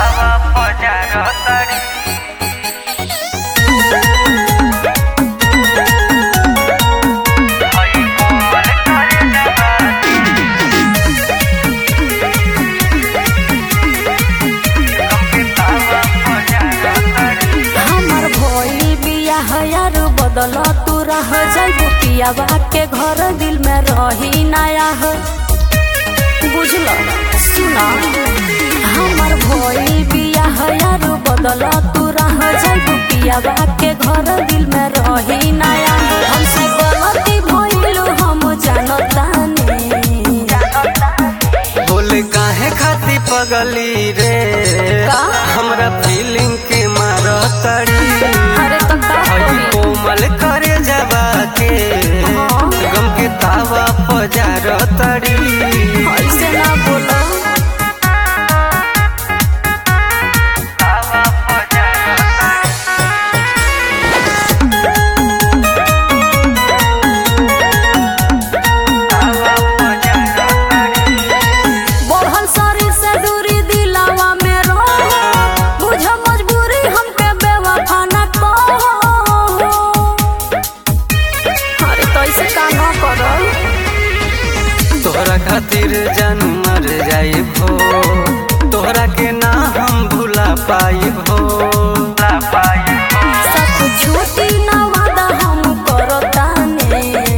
तावा पजार तड़ी बदल तू रह जाइबू पियावा के घर दिल में रही नया हो बुझल सुना हमर भइल बियाह यार बदल तू रह जाइबू पियावा के घर दिल में रही नया हो हमसे गलती भइल हम जानतानी बोले काहे खाती पगली रे हमरा फीलिंग के मारतड़ी अरे तो कोमल करे जवा के गम के तावा पजार तड़ी ऐसे ना बोलो तावा पजार बढ़ल शरीर से दूरी दिलावा में रहो बुझ मजबूरी हमके बेवफा न कहो अरे तो ऐसे का न करो तोहरा खातिर जान मर जाइबो तोहरा के ना हम भुला पाइबो सब छूटी ना वादा हम करताने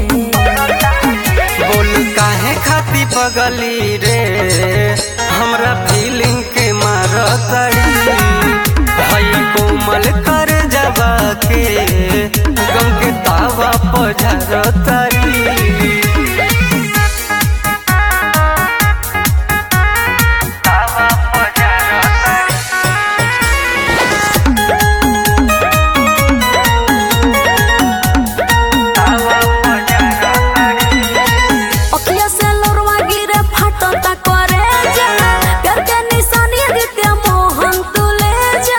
बोल काहे खाती पगली रे हमरा फीलिंग के मारतड़ी भाई कोमल कर जवा के गम के तावा पजार तड़ी तावा पजार तावा पजार अखिया से लोरवा गिरे फाटता करे जा प्यार के निशानी दित्या मोहन तू ले जा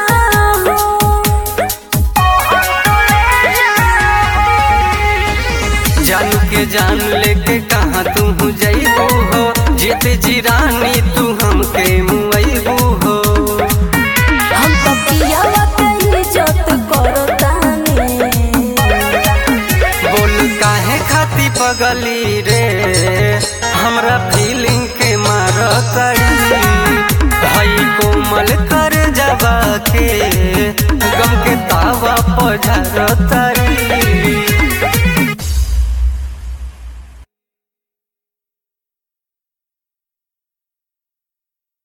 जानू के जान लेके कहाँ तू जइबू हो जीत जी रानी तू हमके